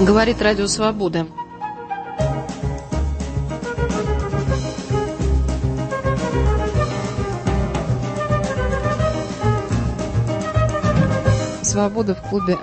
Говорит Радио Свобода. Свобода в клубе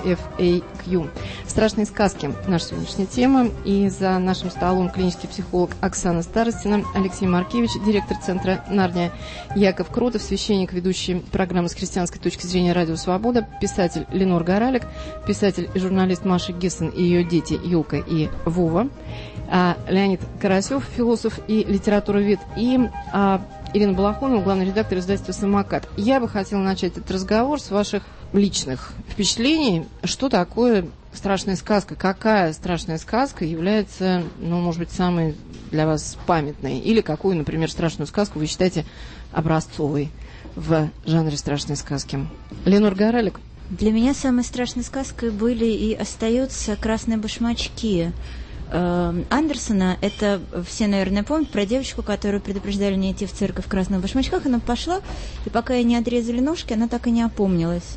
РТ-ФАК. Страшные сказки – наша сегодняшняя тема. И за нашим столом клинический психолог Оксана Старостина, Алексей Маркевич, директор центра «Нарния», Яков Кротов, священник, ведущий программы с христианской точки зрения «Радио Свобода», писатель Ленор Горалик, писатель и журналист Маша Гессен и ее дети Юлка и Вова, Леонид Карасев, философ и литературовед, и Ирина Балахонова, главный редактор издательства «Самокат». Я бы хотела начать этот разговор с ваших личных впечатлений. Что такое страшная сказка? Какая страшная сказка является, может быть, самой для вас памятной? Или какую, например, страшную сказку вы считаете образцовой в жанре страшной сказки? Ленор Горалик? Для меня самой страшной сказкой были и остаются «Красные башмачки» Андерсона. Это все, наверное, помнят про девочку, которую предупреждали не идти в церковь в красных башмачках. Она пошла, и пока ей не отрезали ножки, она так и не опомнилась.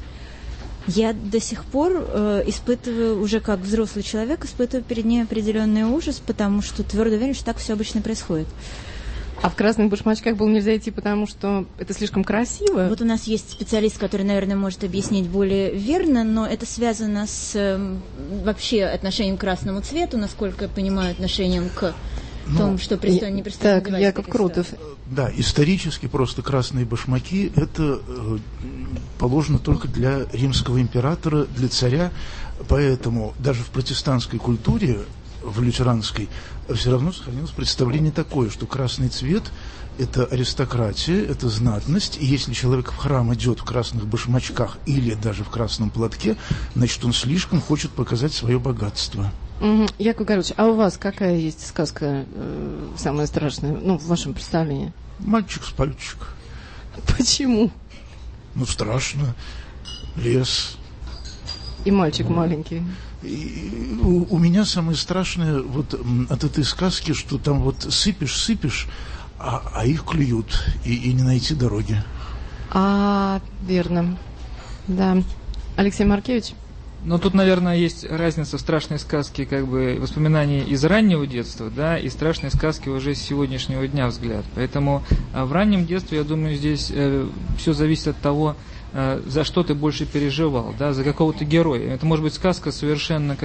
Я до сих пор испытываю, уже как взрослый человек, испытываю перед ней определенный ужас, потому что твердо уверен, что так все обычно происходит. А в красных башмачках было нельзя идти, потому что это слишком красиво? Вот у нас есть специалист, который, наверное, может объяснить более верно, но это связано с вообще отношением к красному цвету, насколько я понимаю, отношением к тому, что пристойно, не пристойно. Так, Яков Кротов. Да, исторически просто красные башмаки – это положено только для римского императора, для царя, поэтому даже в протестантской культуре, в лютеранской, все равно сохранилось представление такое, что красный цвет – это аристократия, это знатность, и если человек в храм идет в красных башмачках или даже в красном платке, значит, он слишком хочет показать свое богатство. Яков Горович, а у вас какая есть сказка самая страшная, в вашем представлении? «Мальчик с пальчик». Почему? Страшно. Лес. И мальчик маленький. И у меня самое страшное вот от этой сказки, что там вот сыпешь, а их клюют, и не найти дороги. Верно. Да. Алексей Маркевич? Тут, наверное, есть разница в страшной сказке, воспоминаний из раннего детства, да, и страшной сказки уже с сегодняшнего дня взгляд. Поэтому в раннем детстве, я думаю, здесь все зависит от того, за что ты больше переживал, да, за какого-то героя. Это может быть сказка совершенно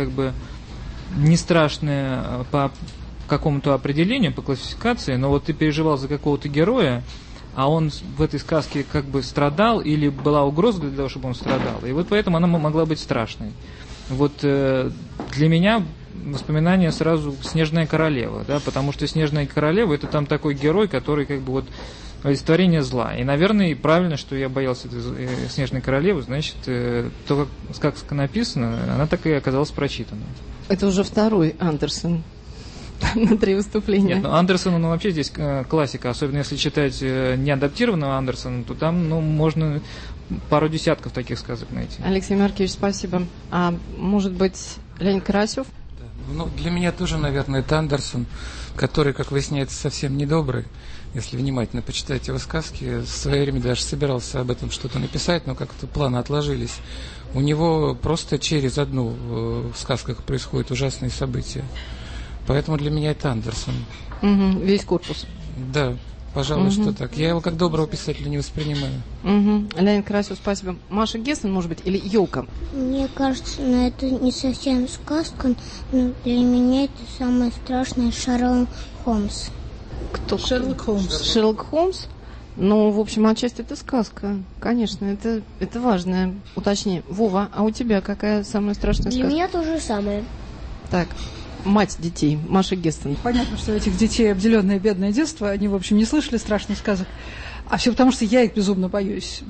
не страшная по какому-то определению, по классификации, но вот ты переживал за какого-то героя, а он в этой сказке страдал, или была угроза для того, чтобы он страдал. И вот поэтому она могла быть страшной. Вот для меня воспоминание сразу «Снежная королева», да, потому что «Снежная королева» — это там такой герой, который олицетворение зла. И, наверное, правильно, что я боялся этой «Снежной королевы», значит, то, как сказка написана, она так и оказалась прочитана. Это уже второй Андерсон на 3 выступления. Нет, Андерсон, вообще здесь классика, особенно если читать не адаптированного Андерсона, то там, можно пару десятков таких сказок найти. Алексей Маркевич, спасибо. А может быть, Леонид Карасев? Для меня тоже, наверное, это Андерсон, который, как выясняется, совсем недобрый. Если внимательно почитать его сказки, в свое время даже собирался об этом что-то написать, но как-то планы отложились. У него просто через одну в сказках происходят ужасные события. Поэтому для меня это Андерсон. Весь корпус. Да, пожалуй, что так. Я его как доброго писателя не воспринимаю. Леонид Карасев, спасибо. Маша Гессен, может быть, или Ёлка? Мне кажется, это не совсем сказка, но для меня это самое страшное Шерлок Холмс. Кто? Шерлок Холмс. Шерлок Холмс? В общем, отчасти это сказка. Конечно, это важное уточнение. Вова, а у тебя какая самая страшная сказка? Для меня то же самое. Так, мать детей, Маша Гессен. Понятно, что этих детей обделенное бедное детство, они, в общем, не слышали страшных сказок. А все потому, что я их безумно боюсь.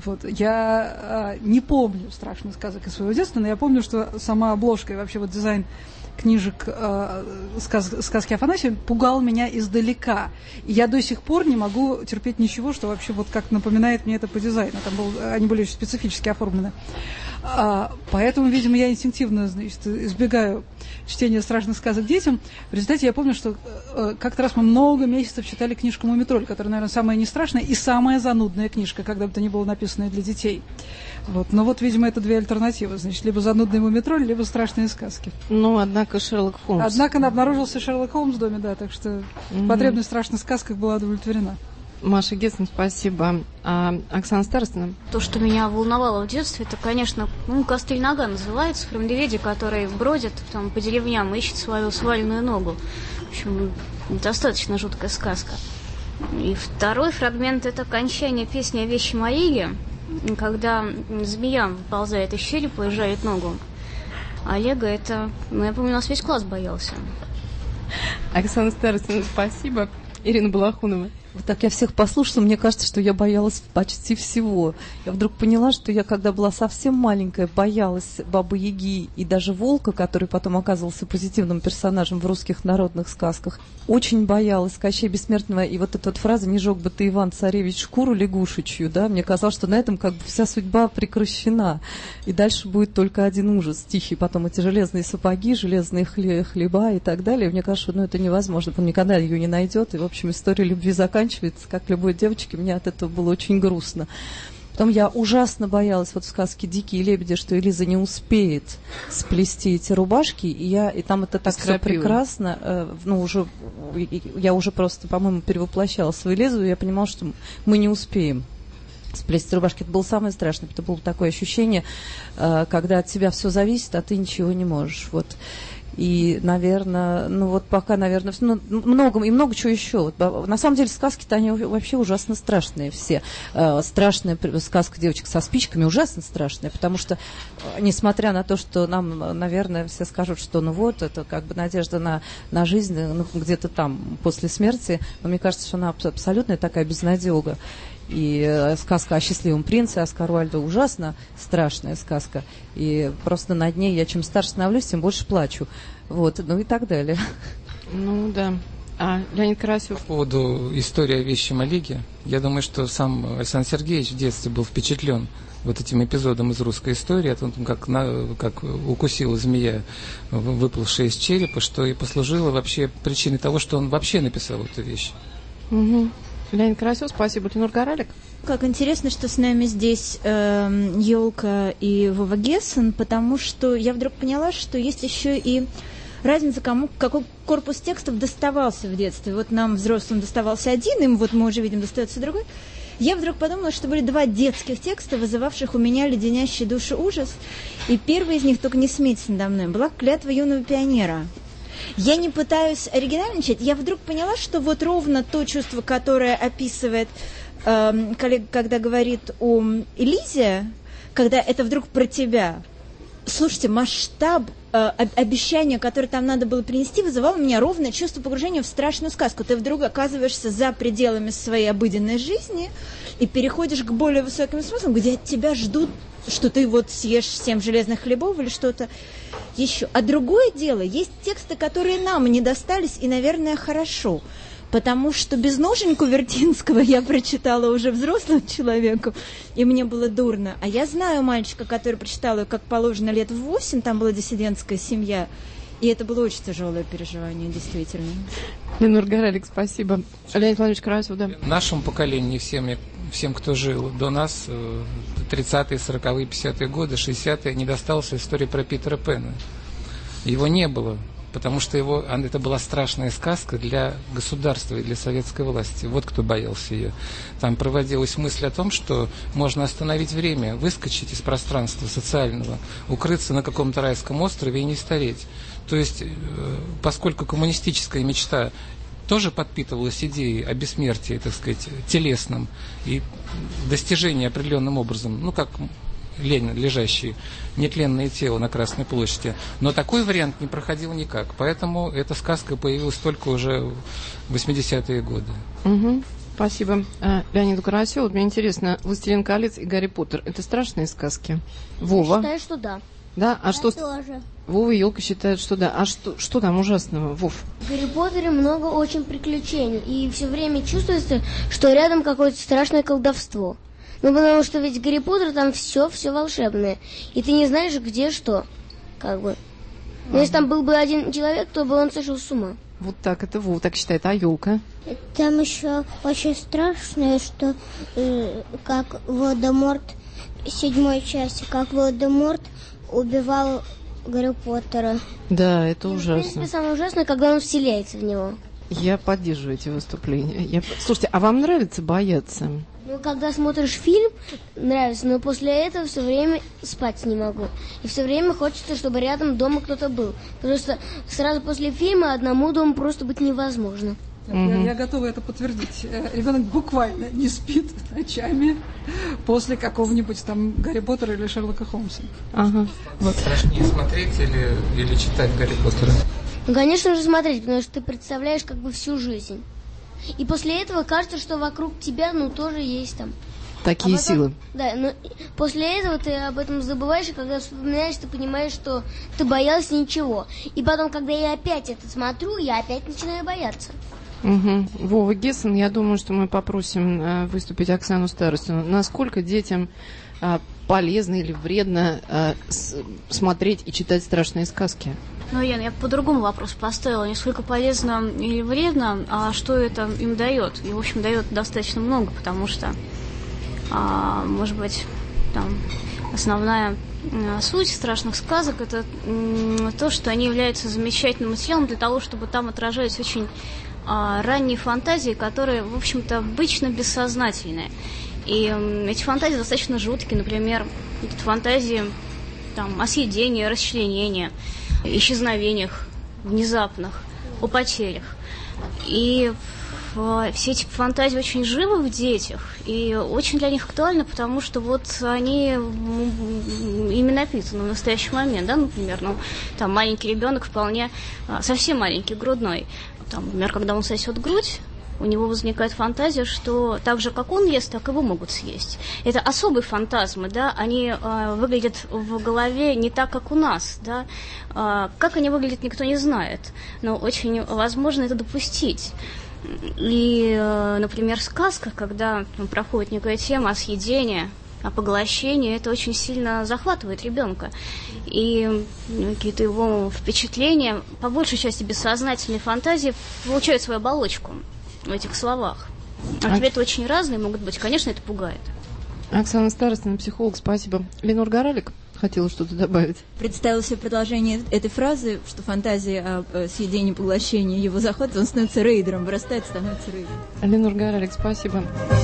Я не помню страшных сказок из своего детства, но я помню, что сама обложка и вообще дизайн книжек сказки Афанасьева пугал меня издалека. И я до сих пор не могу терпеть ничего, что вообще как напоминает мне это по дизайну. Они были очень специфически оформлены. Поэтому, видимо, я инстинктивно, избегаю чтения страшных сказок детям. В результате я помню, что как-то раз мы много месяцев читали книжку «Мумий тролль», которая, наверное, самая не страшная и самая самая занудная книжка, когда бы то ни было написанная для детей. Вот. Но вот, видимо, это две альтернативы. Значит, либо «Занудный мумитроль», либо «Страшные сказки». Ну, однако Шерлок Холмс. Однако обнаружился Шерлок Холмс в доме, да, так что потребность в страшных сказках была удовлетворена. Маша Гессен, спасибо. А Оксана Старостина? То, что меня волновало в детстве, это, конечно, «Костыль нога» называется, про медведя, который бродит там, по деревням и ищет свою сваленную ногу. В общем, достаточно жуткая сказка. И второй фрагмент – это окончание песни о вещи Мариге, когда змея выползает из черепа и жарит ногу. Олега это, я помню, у нас весь класс боялся. Оксана Старостина, спасибо. Ирина Балахунова. Вот так я всех послушала, мне кажется, что я боялась почти всего. Я вдруг поняла, что я, когда была совсем маленькая, боялась Бабы-Яги и даже волка, который потом оказывался позитивным персонажем в русских народных сказках. Очень боялась Кощея Бессмертного. И вот эта вот фраза «Не жег бы ты, Иван Царевич, шкуру лягушечью», да, мне казалось, что на этом как бы вся судьба прекращена. И дальше будет только один ужас тихий. Потом эти железные сапоги, железные хлеба и так далее. И мне кажется, что это невозможно. Он никогда ее не найдет. И, в общем, история любви заканчивается, как любой девочке, мне от этого было очень грустно. Потом я ужасно боялась вот в сказке «Дикие лебеди», что Элиза не успеет сплести эти рубашки, и там это так все прекрасно, я уже просто, по-моему, перевоплощала свою Элизу, и я понимала, что мы не успеем сплести рубашки. Это было самое страшное, это было такое ощущение, когда от тебя все зависит, а ты ничего не можешь. Вот. И, наверное, пока, наверное, много чего еще. Вот, на самом деле сказки-то они вообще ужасно страшные все. Страшная сказка «Девочка со спичками» ужасно страшная, потому что, несмотря на то, что нам, наверное, все скажут, что это как бы надежда на жизнь, где-то там после смерти, но мне кажется, что она абсолютно такая безнадега. И сказка о счастливом принце Оскар Уальда ужасно страшная сказка. И просто над ней я чем старше становлюсь, тем больше плачу. Вот, и так далее. Ну да. А Леонид Карасев? По поводу истории о вещи Малиге, я думаю, что сам Александр Сергеевич в детстве был впечатлен вот этим эпизодом из русской истории, о том, как укусила змея, выплывшая из черепа, что и послужило вообще причиной того, что он вообще написал эту вещь. Угу. Леонид Карасев, спасибо. Тимур Гаралик. Как интересно, что с нами здесь Ёлка и Вова Гессен, потому что я вдруг поняла, что есть еще и разница, какой корпус текстов доставался в детстве. Вот нам, взрослым, доставался один, им вот мы уже видим, достается другой. Я вдруг подумала, что были два детских текста, вызывавших у меня леденящий душу ужас. И первый из них, только не смейтесь надо мной, была «Клятва юного пионера». Я не пытаюсь оригинальничать, я вдруг поняла, что вот ровно то чувство, которое описывает коллега, когда говорит о Элизе, когда это вдруг про тебя. Слушайте, масштаб обещания, которое там надо было принести, вызывало у меня ровно чувство погружения в страшную сказку. Ты вдруг оказываешься за пределами своей обыденной жизни и переходишь к более высоким смыслам, где от тебя ждут, что ты вот съешь 7 железных хлебов или что-то еще. А другое дело, есть тексты, которые нам не достались, и, наверное, хорошо. Потому что «Безноженьку» Вертинского я прочитала уже взрослому человеку, и мне было дурно. А я знаю мальчика, который прочитал ее, как положено, лет в 8, там была диссидентская семья, и это было очень тяжелое переживание, действительно. Ленур Гаралик, спасибо. Леонид Владимирович Карасев, да. Нашему поколению, всем, кто жил до нас, 30-е, 40-е, 50-е годы, 60-е, не досталась история про Питера Пэна. Его не было. Потому что это была страшная сказка для государства и для советской власти. Вот кто боялся ее. Там проводилась мысль о том, что можно остановить время, выскочить из пространства социального, укрыться на каком-то райском острове и не стареть. То есть, поскольку коммунистическая мечта тоже подпитывалась идеей о бессмертии, так сказать, телесном и достижении определенным образом, как Ленин, лежащий, нетленное тело на Красной площади. Но такой вариант не проходил никак. Поэтому эта сказка появилась только уже в 80-е годы. Угу. Спасибо Леониду Карасеву. Мне интересно, «Властелин колец» и «Гарри Поттер» — это страшные сказки? Вова? Я считаю, что да. Да? А я что? Тоже. Вова и Ёлка считают, что да. А что там ужасного, Вов? В «Гарри Поттере» много очень приключений. И все время чувствуется, что рядом какое-то страшное колдовство. Потому что ведь Гарри Поттер там все волшебное. И ты не знаешь, где что. Как бы. Но если там был бы один человек, то бы он сошел с ума. Вот так, это Вова так считает. А елка? Там еще очень страшное, что как Волдеморт, в 7 части, как Волдеморт убивал Гарри Поттера. Да, это В ужасно. принципе, самое ужасное, когда он вселяется в него. Я поддерживаю эти выступления. Слушайте, а вам нравится бояться? Ну, когда смотришь фильм, нравится, но после этого все время спать не могу. И все время хочется, чтобы рядом дома кто-то был. Потому что сразу после фильма одному дома просто быть невозможно. Я готова это подтвердить. Ребенок буквально не спит ночами после какого-нибудь там Гарри Поттера или Шерлока Холмса. Ага. Вот. Страшнее смотреть или читать Гарри Поттера? Ну, конечно же, смотреть, потому что ты представляешь как бы всю жизнь. И после этого кажется, что вокруг тебя, тоже есть там. Такие потом, силы. Да, но после этого ты об этом забываешь, и когда вспоминаешь, ты понимаешь, что ты боялась ничего. И потом, когда я опять это смотрю, я опять начинаю бояться. Угу. Вова Гессен, я думаю, что мы попросим выступить Оксану Старостину. Насколько детям полезно или вредно смотреть и читать страшные сказки? Ну, Ян, я по-другому вопрос поставила. Не сколько полезно или вредно, а что это им дает. И, в общем, дает достаточно много, потому что, может быть, там основная суть страшных сказок – это то, что они являются замечательным материалом для того, чтобы там отражались очень ранние фантазии, которые, в общем-то, обычно бессознательные. И эти фантазии достаточно жуткие. Например, фантазии о съедении, расчленении, исчезновениях внезапных, о потерях. И все эти фантазии очень живы в детях и очень для них актуальны, потому что они ими написаны в настоящий момент, да, например, там маленький ребенок вполне, совсем маленький, грудной, там, например, когда он сосет грудь, у него возникает фантазия, что так же, как он ест, так и его могут съесть. Это особые фантазмы, да, они выглядят в голове не так, как у нас, да. Как они выглядят, никто не знает, но очень возможно это допустить. И, например, сказка, когда проходит некая тема о съедении, о поглощении, это очень сильно захватывает ребенка. И какие-то его впечатления, по большей части бессознательной фантазии, получают свою оболочку в этих словах. Ответы очень разные могут быть. Конечно, это пугает. Оксана Старостина, психолог, спасибо. Ленор Горалик хотела что-то добавить. Представила себе продолжение этой фразы, что фантазия о съедении, поглощении его захватывает, он становится рейдером, вырастает, становится рейдером. Ленор Горалик, спасибо.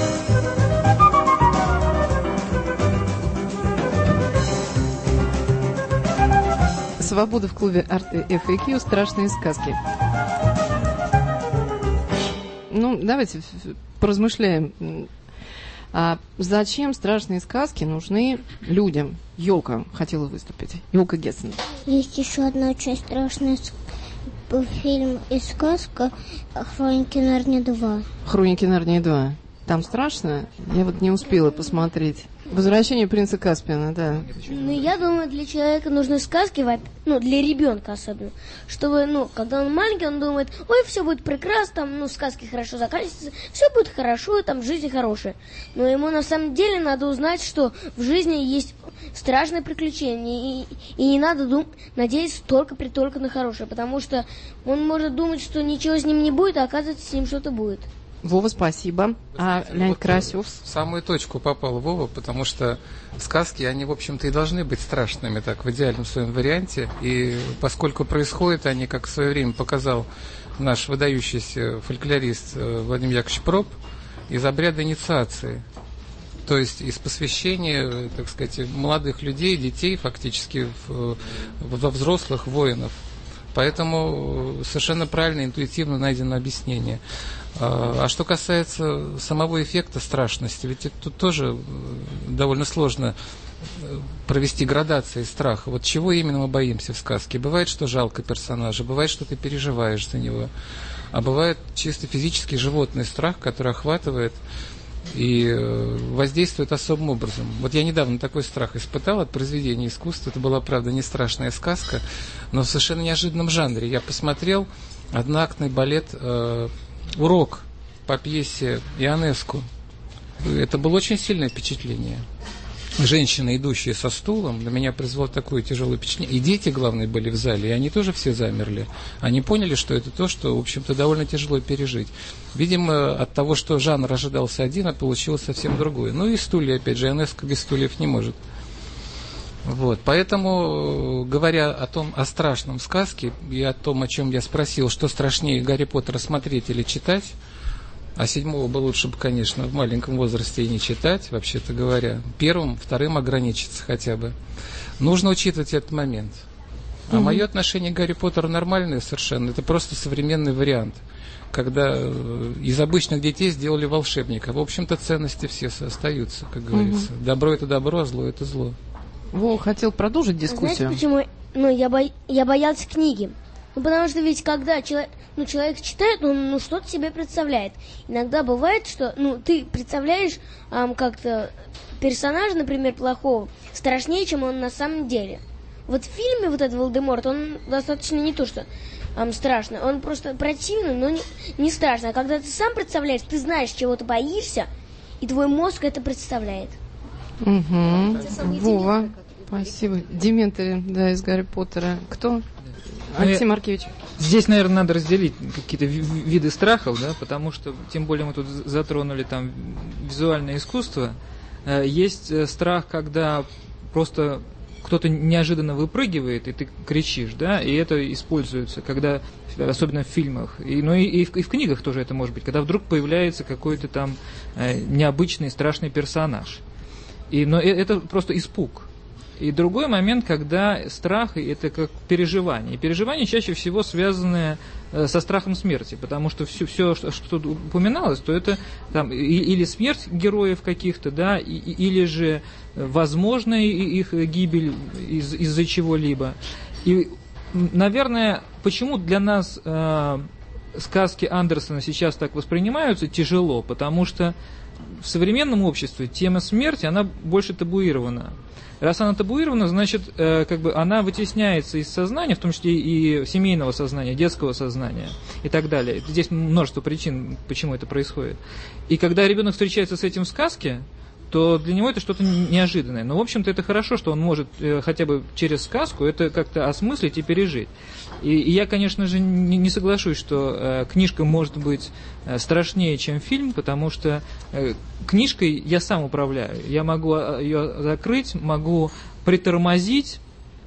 Свобода в клубе Арты FAQ. Страшные сказки. Давайте поразмышляем. Зачем страшные сказки нужны людям? Ёлка хотела выступить. Ёлка Гессен. Есть еще одна очень страшная фильм и сказка «Хроники Нарнии 2». «Хроники Нарнии 2». Там страшно? Я не успела посмотреть. «Возвращение принца Каспиана», да. Я думаю, для человека нужны сказки, для ребенка особенно, чтобы, когда он маленький, он думает, ой, все будет прекрасно, там, сказки хорошо заканчиваются, все будет хорошо, там, жизнь хорошая. Но ему на самом деле надо узнать, что в жизни есть страшные приключения, и не надо надеяться только на хорошее, потому что он может думать, что ничего с ним не будет, а оказывается, с ним что-то будет. Вова, спасибо. Леонид Карасев? В самую точку попал Вова, потому что сказки, они, в общем-то, и должны быть страшными, так, в идеальном своем варианте. И поскольку происходят они, как в свое время показал наш выдающийся фольклорист Владимир Яковлевич Проб, из обряда инициации. То есть из посвящения, так сказать, молодых людей, детей, фактически, во взрослых воинов. Поэтому совершенно правильно, интуитивно найдено объяснение. А что касается самого эффекта страшности, ведь тут тоже довольно сложно провести градации страха. Вот чего именно мы боимся в сказке? Бывает, что жалко персонажа, бывает, что ты переживаешь за него, а бывает чисто физический животный страх, который охватывает и воздействует особым образом. Вот я недавно такой страх испытал от произведения искусства. Это была, правда, не страшная сказка, но в совершенно неожиданном жанре. Я посмотрел одноактный балет «Урок» по пьесе Ионеску. Это было очень сильное впечатление. женщина, идущая со стулом, на меня произвело такое тяжелое впечатление. И дети, главное, были в зале, и они тоже все замерли. Они поняли, что это то, что, в общем-то, довольно тяжело пережить. Видимо, от того, что жанр ожидался один, а получилось совсем другое. Ну и стулья, опять же, Ионеско без стульев не может. Вот, поэтому, говоря о страшном сказке и о том, о чем я спросил, что страшнее Гарри Поттера смотреть или читать, а 7-го бы лучше, конечно, в маленьком возрасте и не читать, вообще-то говоря. 1-м, 2-м ограничиться хотя бы. Нужно учитывать этот момент. А мое отношение к Гарри Поттеру нормальное совершенно. Это просто современный вариант, когда из обычных детей сделали волшебника. В общем-то, ценности все остаются, как говорится. Добро – это добро, а зло – это зло. Во, хотел продолжить дискуссию. Знаете, почему я боялся книги? Ну, потому что ведь когда человек читает, он что-то себе представляет. Иногда бывает, что ты представляешь как-то персонажа, например, плохого, страшнее, чем он на самом деле. Вот в фильме вот этот Волдеморт, он достаточно не то, что страшно, он просто противный, но не страшно. А когда ты сам представляешь, ты знаешь, чего ты боишься, и твой мозг это представляет. Вова, спасибо. Дементоры, да, из Гарри Поттера. Кто? Алексей Маркевич. Здесь, наверное, надо разделить какие-то виды страхов, да, потому что, тем более, мы тут затронули там визуальное искусство. Есть страх, когда просто кто-то неожиданно выпрыгивает, и ты кричишь, да, и это используется, когда, особенно в фильмах, и в книгах тоже это может быть, когда вдруг появляется какой-то там необычный страшный персонаж. Но это просто испуг. И другой момент, когда страх – это как переживание. И переживание чаще всего связаны со страхом смерти, потому что все, что тут упоминалось, то это там, или смерть героев каких-то, да, или же возможная их гибель из-за чего-либо. И, наверное, почему для нас сказки Андерсона сейчас так воспринимаются тяжело, потому что в современном обществе тема смерти, она больше табуирована. Раз она табуирована, значит, она вытесняется из сознания, в том числе и семейного сознания, детского сознания и так далее. Здесь множество причин, почему это происходит. И когда ребенок встречается с этим в сказке, то для него это что-то неожиданное. Но, в общем-то, это хорошо, что он может хотя бы через сказку это как-то осмыслить и пережить. И я, конечно же, не соглашусь, что книжка может быть страшнее, чем фильм, потому что книжкой я сам управляю. Я могу ее закрыть, могу притормозить,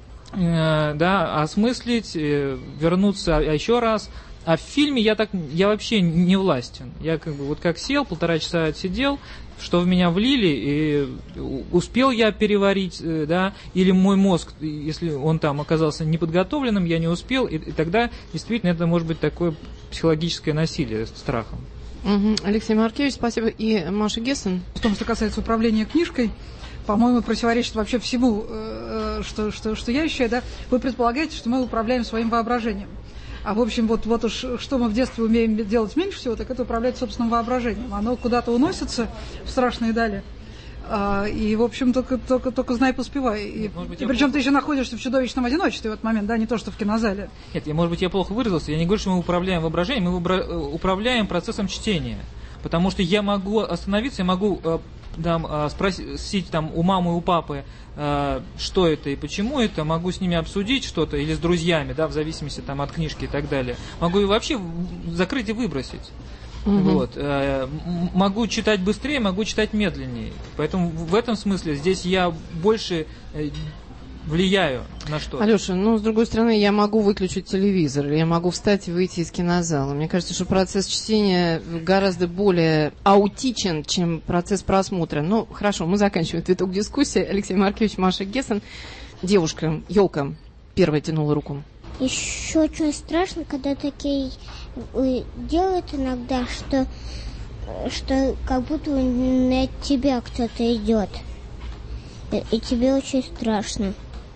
да, осмыслить, вернуться еще раз. А в фильме я вообще не властен. Я как сел, 1,5 часа отсидел, что в меня влили, и успел я переварить, да, или мой мозг, если он там оказался неподготовленным, я не успел, и тогда действительно это может быть такое психологическое насилие с страхом. Алексей Маркевич, спасибо. И Маша Гессен. В том, что касается управления книжкой, по-моему, противоречит вообще всему, что я ощущаю, да. Вы предполагаете, что мы управляем своим воображением. А в общем, вот уж что мы в детстве умеем делать меньше всего, так это управлять собственным воображением. Оно куда-то уносится в страшные дали. И, в общем, только знай, поспевай. И причем ты еще находишься в чудовищном одиночестве в этот момент, да, не то, что в кинозале. Нет, может быть, я плохо выразился. Я не говорю, что мы управляем воображением, мы управляем процессом чтения. Потому что я могу остановиться, я могу спросить там, у мамы, у папы, что это и почему это, могу с ними обсудить что-то, или с друзьями, да, в зависимости там, от книжки и так далее. Могу и вообще закрыть и выбросить. Вот. Могу читать быстрее, могу читать медленнее. Поэтому в этом смысле здесь я больше влияю на что-то. Алеша, с другой стороны, я могу выключить телевизор, я могу встать и выйти из кинозала. Мне кажется, что процесс чтения гораздо более аутичен, чем процесс просмотра. Хорошо, мы заканчиваем этот виток дискуссии. Алексей Маркевич, Маша Гессен. Девушка, елка, первая тянула руку. Еще очень страшно, когда такие делают иногда, что как будто на тебя кто-то идет. И тебе очень страшно.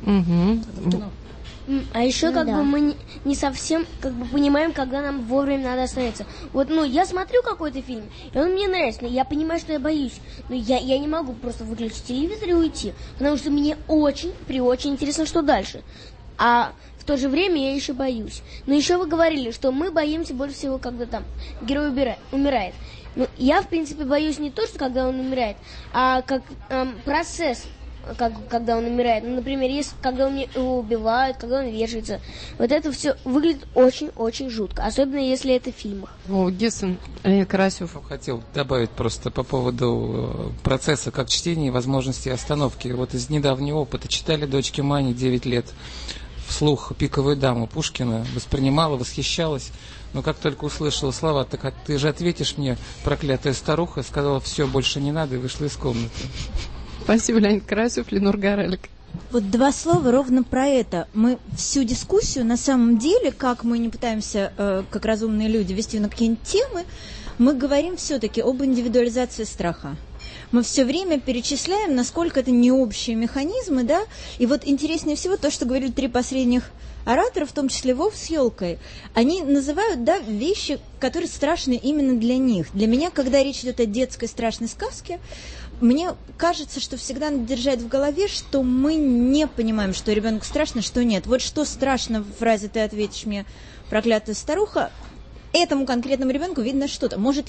А еще мы не совсем понимаем, когда нам вовремя надо остановиться. Я смотрю какой-то фильм, и он мне нравится, но я понимаю, что я боюсь. Но я не могу просто выключить телевизор и уйти, потому что мне очень интересно, что дальше. А в то же время я еще боюсь. Но еще вы говорили, что мы боимся больше всего, когда там герой умирает. Я, в принципе, боюсь не то, что когда он умирает, а как процесс когда он умирает. Ну, например, когда его убивают, когда он вешается. Вот это все выглядит очень-очень жутко. Особенно, если это в фильмах. Гессен, Леонид Карасев. Хотел добавить просто по поводу процесса как чтения и возможности остановки. Вот из недавнего опыта читали дочке Мане 9 лет вслух «Пиковую даму» Пушкина, воспринимала, восхищалась. Но как только услышала слова: «Так ты же ответишь мне, проклятая старуха», сказала: «Все, больше не надо», и вышла из комнаты. Спасибо, Леонид Карасев, Ленор Горелик. Вот 2 слова ровно про это. Мы всю дискуссию, на самом деле, как мы не пытаемся, как разумные люди, вести на какие-нибудь темы, мы говорим все-таки об индивидуализации страха. Мы все время перечисляем, насколько это не общие механизмы, да, и вот интереснее всего то, что говорили 3 последних оратора, в том числе Вов с елкой, они называют, да, вещи, которые страшны именно для них. Для меня, когда речь идет о детской страшной сказке, мне кажется, что всегда надо держать в голове, что мы не понимаем, что ребенку страшно, что нет. Вот что страшно в фразе «ты ответишь мне, проклятая старуха», этому конкретному ребенку видно что-то. Может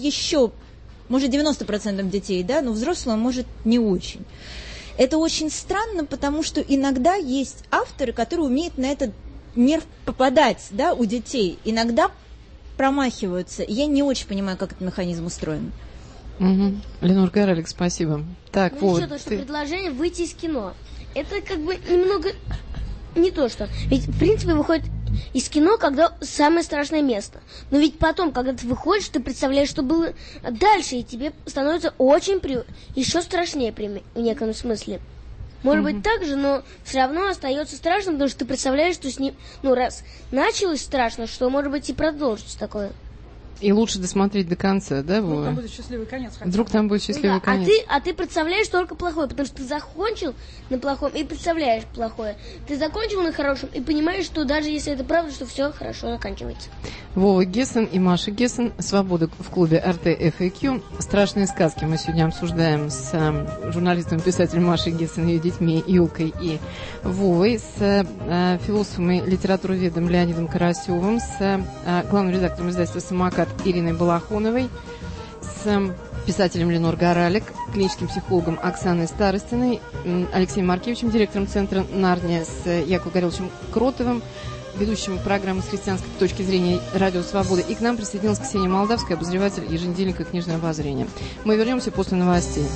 90% детей, да, но взрослым может не очень. Это очень странно, потому что иногда есть авторы, которые умеют на этот нерв попадать, да, у детей. Иногда промахиваются. Я не очень понимаю, как этот механизм устроен. Угу. Ленор Горелик, спасибо. Так, вот. Еще то, что предложение выйти из кино. Это как бы немного не то, что... Ведь, в принципе, выходит из кино, когда самое страшное место. Но ведь потом, когда ты выходишь, ты представляешь, что было дальше, и тебе становится еще страшнее в неком смысле. Может быть так же, но все равно остается страшно, потому что ты представляешь, что с ним, раз началось страшно, что, может быть, и продолжится такое. И лучше досмотреть до конца, да, Вова? Вдруг там будет счастливый конец. Вдруг там будет счастливый конец. А ты представляешь только плохое, потому что ты закончил на плохом и представляешь плохое. Ты закончил на хорошем и понимаешь, что даже если это правда, что все хорошо заканчивается. Вова Гессен и Маша Гессен. «Свобода» в клубе RT-FAQ. Страшные сказки мы сегодня обсуждаем с журналистом и писателем Машей Гессен, ее детьми Юлкой и Вовой, с философом и литературоведом Леонидом Карасевым, с главным редактором издательства «Самокат» Ириной Балахоновой, с писателем Ленор Горелик, клиническим психологом Оксаной Старостиной, Алексеем Маркевичем, директором центра «Нарния», с Яковом Гореловичем Кротовым, ведущим программы с христианской точки зрения «Радио Свобода». И к нам присоединилась Ксения Молдавская, обозреватель еженедельника «Книжное обозрение». Мы вернемся после новостей.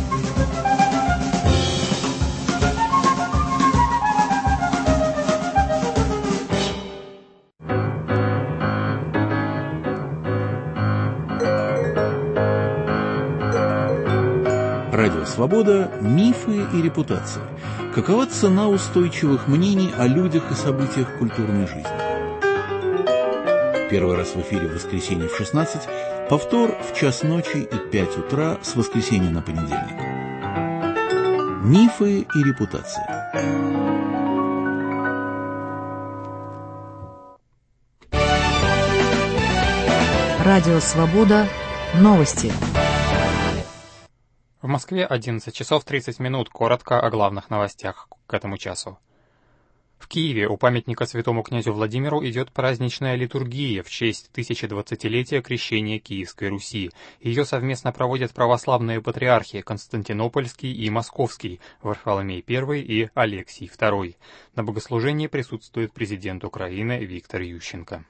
Радио «Свобода» – мифы и репутация. Какова цена устойчивых мнений о людях и событиях культурной жизни? Первый раз в эфире в воскресенье в 16, повтор в 1:00 ночи и 5 утра с воскресенья на понедельник. Мифы и репутация. Радио «Свобода». Новости. В Москве 11 часов 30 минут. Коротко о главных новостях к этому часу. В Киеве у памятника святому князю Владимиру идет праздничная литургия в честь 1020-летия крещения Киевской Руси. Ее совместно проводят православные патриархи Константинопольский и Московский, Варфоломей I и Алексий II. На богослужении присутствует президент Украины Виктор Ющенко.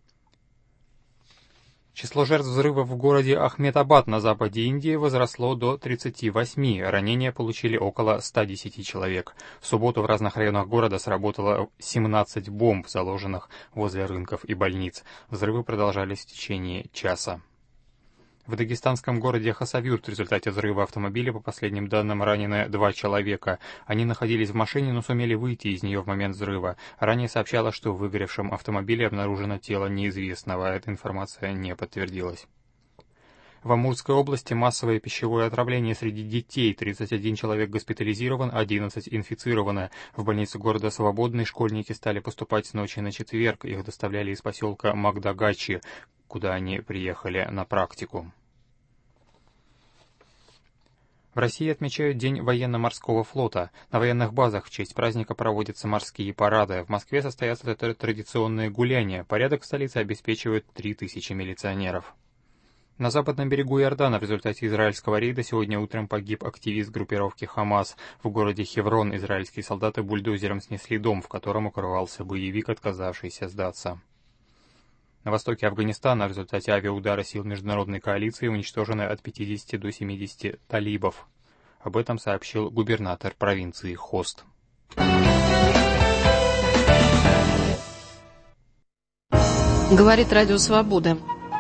Число жертв взрыва в городе Ахмедабад на западе Индии возросло до 38. Ранения получили около 110 человек. В субботу в разных районах города сработало 17 бомб, заложенных возле рынков и больниц. Взрывы продолжались в течение часа. В дагестанском городе Хасавюрт в результате взрыва автомобиля, по последним данным, ранены 2 человека. Они находились в машине, но сумели выйти из нее в момент взрыва. Ранее сообщалось, что в выгоревшем автомобиле обнаружено тело неизвестного. Эта информация не подтвердилась. В Амурской области массовое пищевое отравление среди детей. 31 человек госпитализирован, 11 инфицированы. В больницу города Свободный школьники стали поступать с ночи на четверг. Их доставляли из поселка Магдагачи, куда они приехали на практику. В России отмечают День военно-морского флота. На военных базах в честь праздника проводятся морские парады. В Москве состоятся традиционные гуляния. Порядок в столице обеспечивают 3000 милиционеров. На западном берегу Иордана в результате израильского рейда сегодня утром погиб активист группировки «Хамас». В городе Хеврон израильские солдаты бульдозером снесли дом, в котором укрывался боевик, отказавшийся сдаться. На востоке Афганистана в результате авиаудара сил международной коалиции уничтожены от 50 до 70 талибов. Об этом сообщил губернатор провинции Хост. Говорит Радио Свобода.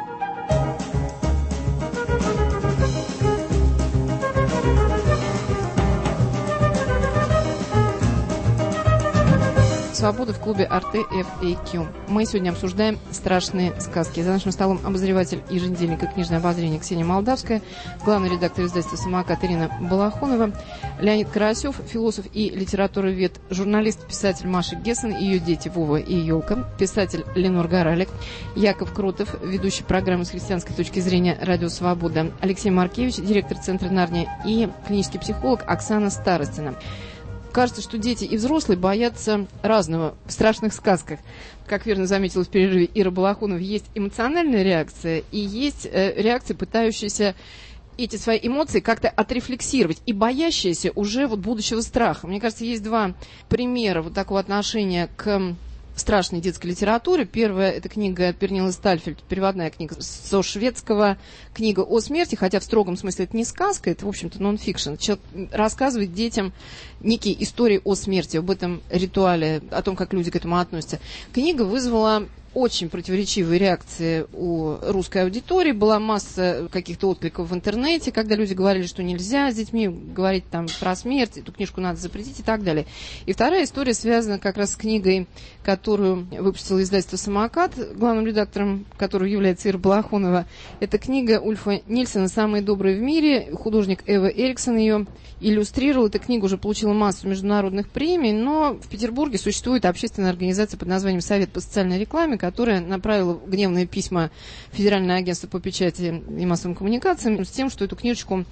«Свобода» в клубе RTFAQ. Мы сегодня обсуждаем страшные сказки. За нашим столом обозреватель еженедельника «Книжное обозрение» Ксения Молдавская, главный редактор издательства «Самокат» Ирина Балахонова, Леонид Карасев, философ и литературовед, журналист, писатель Маша Гессен, ее дети Вова и Елка, писатель Ленор Горалик, Яков Кротов, ведущий программы с христианской точки зрения «Радио Свобода», Алексей Маркевич, директор центра «Нарния», и клинический психолог Оксана Старостина. Кажется, что дети и взрослые боятся разного в страшных сказках. Как верно заметила в перерыве Ира Балахонова, есть эмоциональная реакция и есть реакция, пытающаяся эти свои эмоции как-то отрефлексировать и боящаяся уже вот будущего страха. Мне кажется, есть два примера вот такого отношения к страшной детской литературе. Первая – это книга Пернилы Стальфельд, переводная книга со шведского, книга о смерти, хотя в строгом смысле это не сказка, это, в общем-то, нон-фикшн. Человек рассказывает детям некие истории о смерти, об этом ритуале, о том, как люди к этому относятся. Книга вызвала очень противоречивые реакции у русской аудитории. Была масса каких-то откликов в интернете, когда люди говорили, что нельзя с детьми говорить там про смерть, эту книжку надо запретить и так далее. И вторая история связана как раз с книгой, которую выпустило издательство «Самокат», главным редактором которого является Ира Балахонова. Это книга Ульфа Нильсона «Самые добрые в мире». Художник Эва Эриксон ее иллюстрировал. Эта книга уже получила массу международных премий, но в Петербурге существует общественная организация под названием «Совет по социальной рекламе», которая направила гневные письма в Федеральное агентство по печати и массовым коммуникациям с тем, что эту книжечку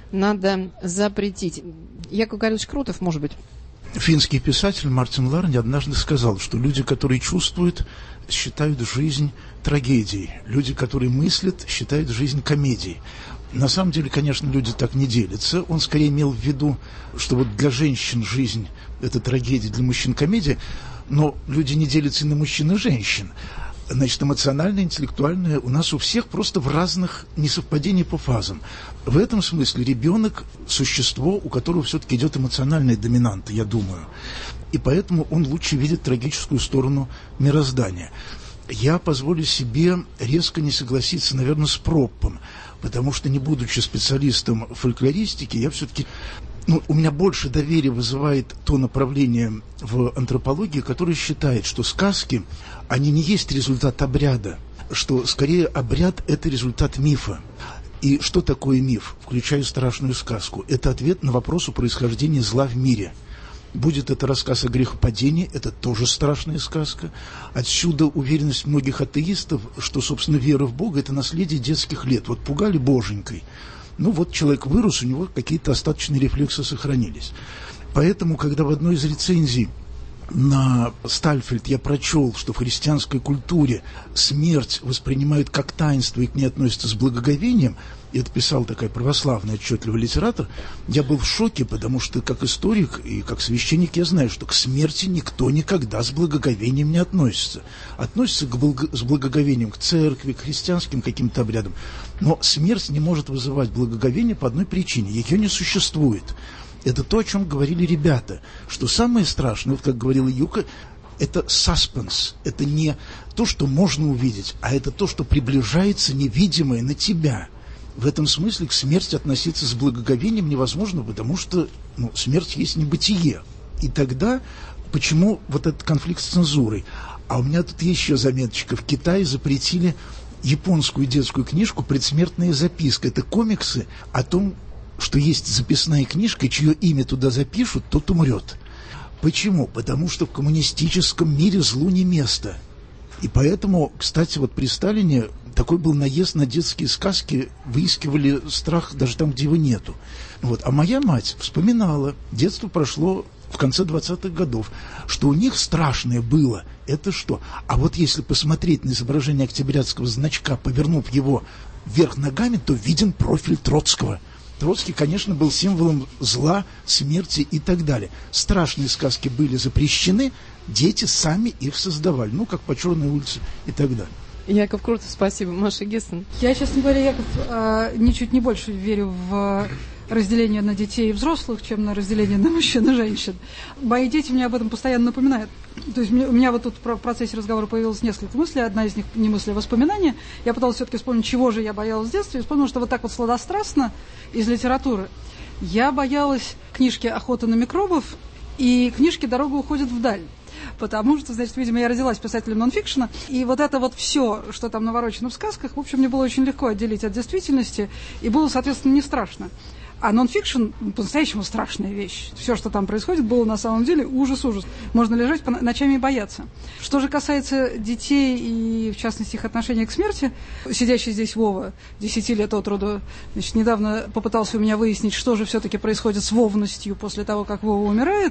надо запретить. Яков Гаврилович Крутов, может быть. Финский писатель Мартин Ларни однажды сказал, что люди, которые чувствуют, считают жизнь трагедией. Люди, которые мыслят, считают жизнь комедией. На самом деле, конечно, люди так не делятся. Он скорее имел в виду, что вот для женщин жизнь – это трагедия, для мужчин – комедия. Но люди не делятся и на мужчин и женщин. Значит, эмоциональное, интеллектуальное у нас у всех просто в разных несовпадениях по фазам. В этом смысле ребенок – существо, у которого все-таки идет эмоциональная доминанта, я думаю. И поэтому он лучше видит трагическую сторону мироздания. Я позволю себе резко не согласиться, наверное, с Проппом, потому что, не будучи специалистом фольклористики, я все-таки... у меня больше доверия вызывает то направление в антропологии, которое считает, что сказки, они не есть результат обряда, что скорее обряд – это результат мифа. И что такое миф, включая страшную сказку? Это ответ на вопрос о происхождении зла в мире. Будет это рассказ о грехопадении, это тоже страшная сказка. Отсюда уверенность многих атеистов, что, собственно, вера в Бога – это наследие детских лет. Вот пугали боженькой. Ну вот человек вырос, у него какие-то остаточные рефлексы сохранились. Поэтому, когда в одной из рецензий на Стальфельд я прочел, что в христианской культуре смерть воспринимают как таинство и к ней относятся с благоговением, и это писал такой православный отчетливый литератор, я был в шоке, потому что как историк и как священник я знаю, что к смерти никто никогда с благоговением не относится. Относится с благоговением к церкви, к христианским каким-то обрядам. Но смерть не может вызывать благоговение по одной причине. Ее не существует. Это то, о чем говорили ребята, что самое страшное, вот как говорила Юка, это саспенс. Это не то, что можно увидеть, а это то, что приближается невидимое на тебя. В этом смысле к смерти относиться с благоговением невозможно, потому что смерть есть небытие. И тогда почему вот этот конфликт с цензурой? А у меня тут еще заметочка. В Китае запретили японскую детскую книжку «Предсмертная записка». Это комиксы о том, что есть записная книжка, и чье имя туда запишут, тот умрет. Почему? Потому что в коммунистическом мире злу не место. И поэтому, кстати, вот при Сталине такой был наезд на детские сказки, выискивали страх даже там, где его нету. Вот. А моя мать вспоминала, детство прошло в конце 20-х годов, что у них страшное было. Это что? А вот если посмотреть на изображение октябрятского значка, повернув его вверх ногами, то виден профиль Троцкого. Троцкий, конечно, был символом зла, смерти и так далее. Страшные сказки были запрещены, дети сами их создавали, ну, как по «Черной улице» и так далее. Яков Крутов, спасибо. Маша Гессен. Я, честно говоря, Яков, ничуть не больше верю в разделение на детей и взрослых, чем на разделение на мужчин и женщин. Мои дети мне об этом постоянно напоминают. То есть у меня вот тут в процессе разговора появилось несколько мыслей. Одна из них не мысли, а воспоминания. Я пыталась все-таки вспомнить, чего же я боялась в детстве. И вспомнила, что вот так вот сладострастно из литературы я боялась книжки «Охота на микробов» и книжки «Дорога уходит вдаль». Потому что, значит, видимо, я родилась писателем нонфикшена, и вот это вот все, что там наворочено в сказках, в общем, мне было очень легко отделить от действительности, и было, соответственно, не страшно. А нонфикшн по-настоящему страшная вещь. Все, что там происходит, было на самом деле ужас-ужас. Можно лежать ночами и бояться. Что же касается детей и, в частности, их отношения к смерти, сидящий здесь Вова, 10 лет от роду, значит, недавно попытался у меня выяснить, что же все-таки происходит с Вовностью после того, как Вова умирает.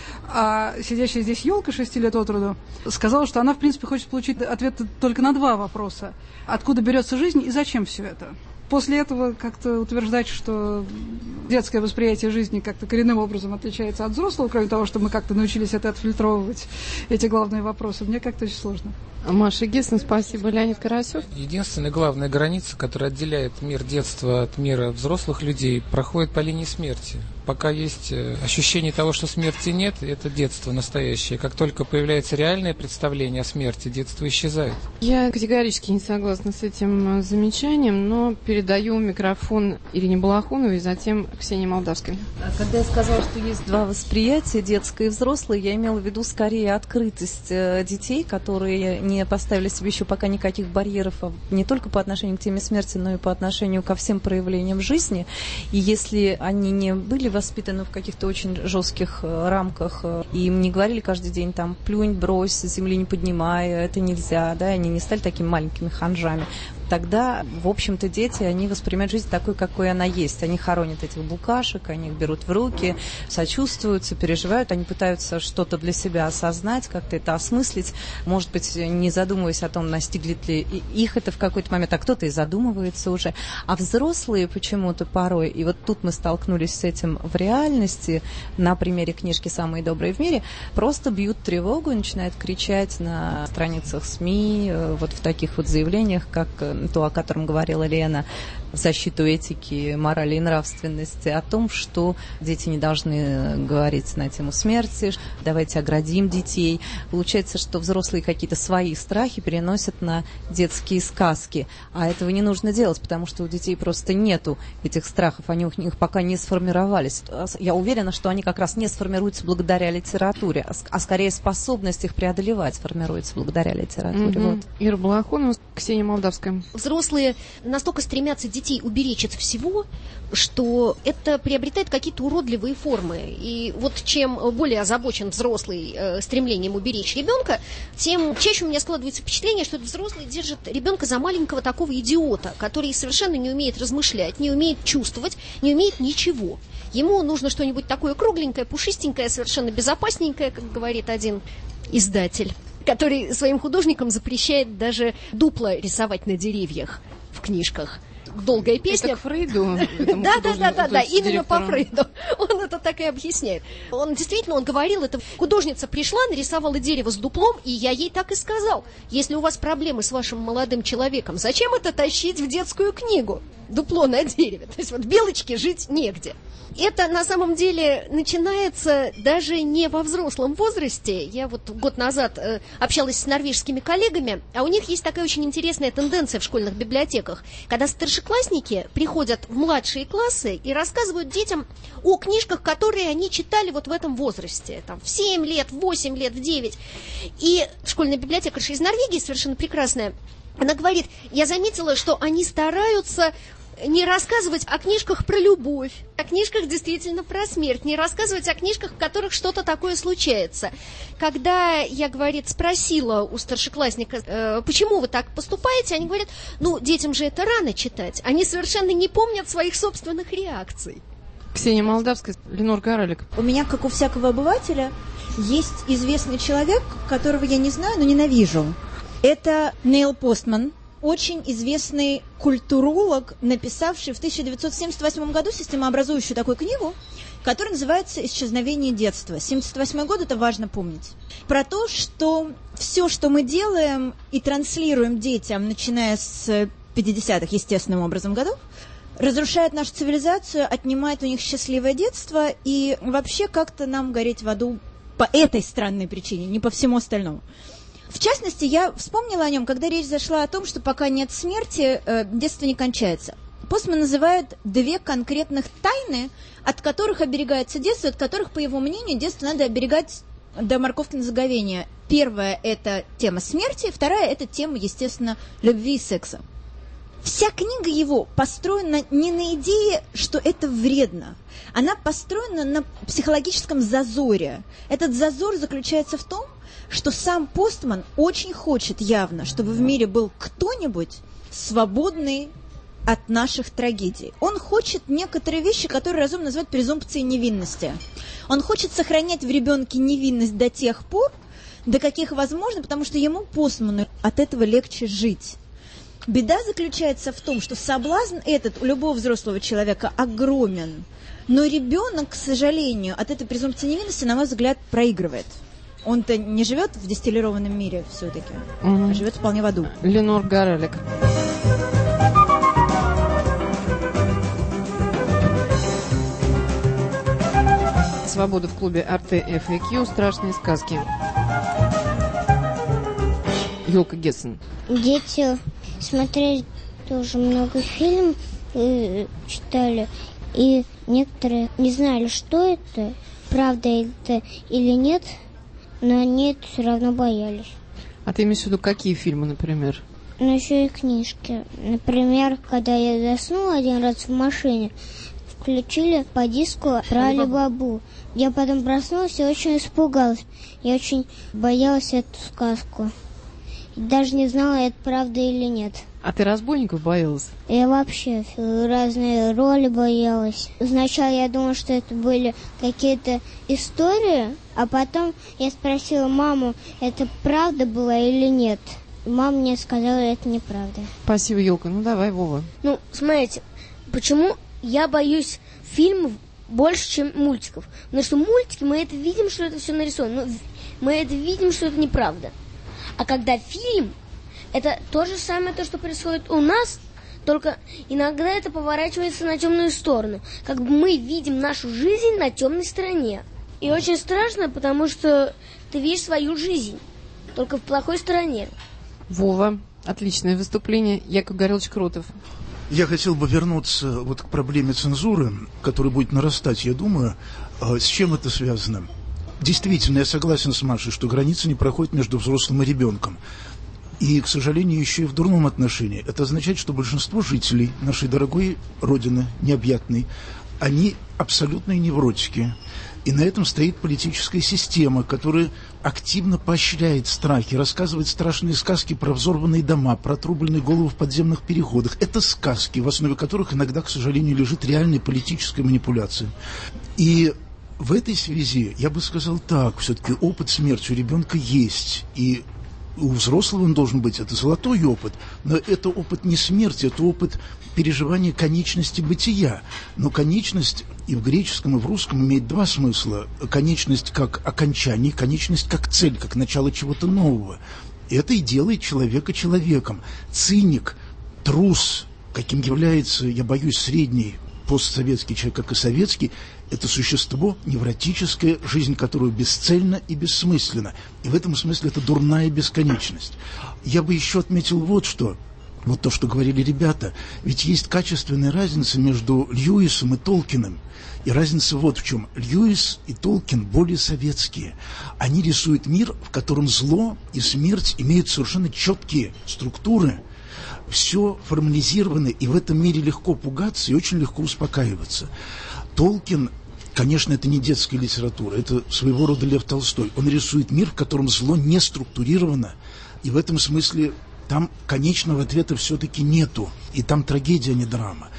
А сидящая здесь Ёлка, 6 лет от роду, сказала, что она, в принципе, хочет получить ответ только на 2 вопроса. Откуда берется жизнь и зачем все это? После этого как-то утверждать, что детское восприятие жизни как-то коренным образом отличается от взрослого, кроме того, что мы как-то научились это отфильтровывать, эти главные вопросы, мне как-то очень сложно. Маша Гессен, спасибо. Леонид Карасев. Единственная главная граница, которая отделяет мир детства от мира взрослых людей, проходит по линии смерти. Пока есть ощущение того, что смерти нет, это детство настоящее. Как только появляется реальное представление о смерти, детство исчезает. Я категорически не согласна с этим замечанием, но передаю микрофон Ирине Балахоновой и затем Ксении Молдавской. Когда я сказала, что есть 2 восприятия, детское и взрослое, я имела в виду скорее открытость детей, которые не поставили себе еще пока никаких барьеров, не только по отношению к теме смерти, но и по отношению ко всем проявлениям жизни. И если они не были воспитаны в каких-то очень жестких рамках, и им не говорили каждый день там плюнь, брось, с земли не поднимай, это нельзя, да, они не стали такими маленькими ханжами, тогда, в общем-то, дети, они воспринимают жизнь такой, какой она есть. Они хоронят этих букашек, они их берут в руки, сочувствуют, сопереживают, они пытаются что-то для себя осознать, как-то это осмыслить, может быть, не задумываясь о том, настигнет ли их это в какой-то момент, а кто-то и задумывается уже. А взрослые почему-то порой, и вот тут мы столкнулись с этим в реальности, на примере книжки «Самые добрые в мире», просто бьют тревогу и начинают кричать на страницах СМИ, вот в таких вот заявлениях, как то, о котором говорила Лена, в защиту этики, морали и нравственности, о том, что дети не должны говорить на тему смерти, давайте оградим детей. Получается, что взрослые какие-то свои страхи переносят на детские сказки. А этого не нужно делать, потому что у детей просто нету этих страхов, они у них пока не сформировались. Я уверена, что они как раз не сформируются благодаря литературе, а скорее способность их преодолевать формируется благодаря литературе. Вот. Ира Балахонова, Ксения Молдавская. Взрослые настолько стремятся детей уберечь от всего, что это приобретает какие-то уродливые формы. И вот чем более озабочен взрослый стремлением уберечь ребенка, тем чаще у меня складывается впечатление, что этот взрослый держит ребенка за маленького такого идиота, который совершенно не умеет размышлять, не умеет чувствовать, не умеет ничего. Ему нужно что-нибудь такое кругленькое, пушистенькое, совершенно безопасненькое, как говорит один издатель, который своим художникам запрещает даже дупла рисовать на деревьях в книжках. Долгая песня. Это к Фрейду? Да, именно по Фрейду. Он это так и объясняет. Он действительно, он говорил, это художница пришла, нарисовала дерево с дуплом, и я ей так и сказал. Если у вас проблемы с вашим молодым человеком, зачем это тащить в детскую книгу? Дупло на дереве. То есть вот белочке жить негде. Это на самом деле начинается даже не во взрослом возрасте. Я вот год назад общалась с норвежскими коллегами, а у них есть такая очень интересная тенденция в школьных библиотеках, когда старшеклассники приходят в младшие классы и рассказывают детям о книжках, которые они читали вот в этом возрасте, там, в 7 лет, в 8 лет, в 9. И школьная библиотекарша из Норвегии, совершенно прекрасная, она говорит, я заметила, что они стараются не рассказывать о книжках про любовь, о книжках действительно про смерть, не рассказывать о книжках, в которых что-то такое случается. Когда я, говорит, спросила у старшеклассника, почему вы так поступаете, они говорят, ну, детям же это рано читать, они совершенно не помнят своих собственных реакций. Ксения Молдавская, Ленор Гаралик. У меня, как у всякого обывателя, есть известный человек, которого я не знаю, но ненавижу. Это Нейл Постман. очень известный культуролог, написавший в 1978 году системообразующую такую книгу, которая называется «Исчезновение детства». 1978 год, это важно помнить. Про то, что все, что мы делаем и транслируем детям, начиная с 50-х, естественным образом, годов, разрушает нашу цивилизацию, отнимает у них счастливое детство, и вообще как-то нам гореть в аду по этой странной причине, не по всему остальному. В частности, я вспомнила о нем, когда речь зашла о том, что пока нет смерти, детство не кончается. Постман называет 2 конкретных тайны, от которых оберегается детство, от которых, по его мнению, детство надо оберегать до морковки на заговение. Первая – это тема смерти, вторая – это тема, естественно, любви и секса. Вся книга его построена не на идее, что это вредно. Она построена на психологическом зазоре. Этот зазор заключается в том, что сам Постман очень хочет явно, чтобы в мире был кто-нибудь свободный от наших трагедий. Он хочет некоторые вещи, которые разумно называют презумпцией невинности. Он хочет сохранять в ребенке невинность до тех пор, до каких возможно, потому что ему, Постману, от этого легче жить. Беда заключается в том, что соблазн этот у любого взрослого человека огромен, но ребенок, к сожалению, от этой презумпции невинности, на мой взгляд, проигрывает. Он-то не живет в дистиллированном мире все-таки, а живет вполне в аду. Ленор Горелик. Свобода в клубе RT-FAQ. Страшные сказки. Ёлка Гессен. Дети смотрели тоже много фильмов, читали, и некоторые не знали, что это, правда это или нет, но они это все равно боялись. А ты имеешь в виду какие фильмы, например? Ну, еще и книжки. Например, когда я заснула один раз в машине, включили по диску про Али-Бабу. Я потом проснулась и очень испугалась. Я очень боялась эту сказку. Даже не знала, это правда или нет. А ты разбойников боялась? Я вообще разные роли боялась. Сначала я думала, что это были какие-то истории, а потом я спросила маму, это правда было или нет. Мама мне сказала, это неправда. Спасибо, Ёлка. Ну, давай, Вова. Ну, смотрите, почему я боюсь фильмов больше, чем мультиков? Потому что мультики, мы это видим, что это все нарисовано. Мы это видим, что это неправда. А когда фильм, это то же самое, то, что происходит у нас, только иногда это поворачивается на темную сторону. Как бы мы видим нашу жизнь на темной стороне. И очень страшно, потому что ты видишь свою жизнь, только в плохой стороне. Вова, отличное выступление. Яков Горелович Кротов. Я хотел бы вернуться вот к проблеме цензуры, которая будет нарастать, я думаю. С чем это связано? Действительно, я согласен с Машей, что граница не проходит между взрослым и ребенком. И, к сожалению, еще и в дурном отношении. Это означает, что большинство жителей нашей дорогой родины, необъятной, они абсолютные невротики. И на этом стоит политическая система, которая активно поощряет страхи, рассказывает страшные сказки про взорванные дома, про отрубленные головы в подземных переходах. Это сказки, в основе которых иногда, к сожалению, лежит реальная политическая манипуляция. И в этой связи я бы сказал так, все-таки опыт смерти у ребенка есть, и у взрослого он должен быть, это золотой опыт, но это опыт не смерти, это опыт переживания конечности бытия. Но конечность и в греческом, и в русском имеет два смысла. Конечность как окончание, конечность как цель, как начало чего-то нового. Это и делает человека человеком. Циник, трус, каким является, я боюсь, средний постсоветский человек, как и советский, это существо невротическое, жизнь которого бесцельна и бессмысленна. И в этом смысле это дурная бесконечность. Я бы еще отметил вот что. Вот то, что говорили ребята. Ведь есть качественная разница между Льюисом и Толкиным. И разница вот в чем. Льюис и Толкин более советские. Они рисуют мир, в котором зло и смерть имеют совершенно четкие структуры. Все формализировано, и в этом мире легко пугаться и очень легко успокаиваться. Толкин, конечно, это не детская литература, это своего рода Лев Толстой. Он рисует мир, в котором зло не структурировано, и в этом смысле там конечного ответа все-таки нету, и там трагедия, а не драма.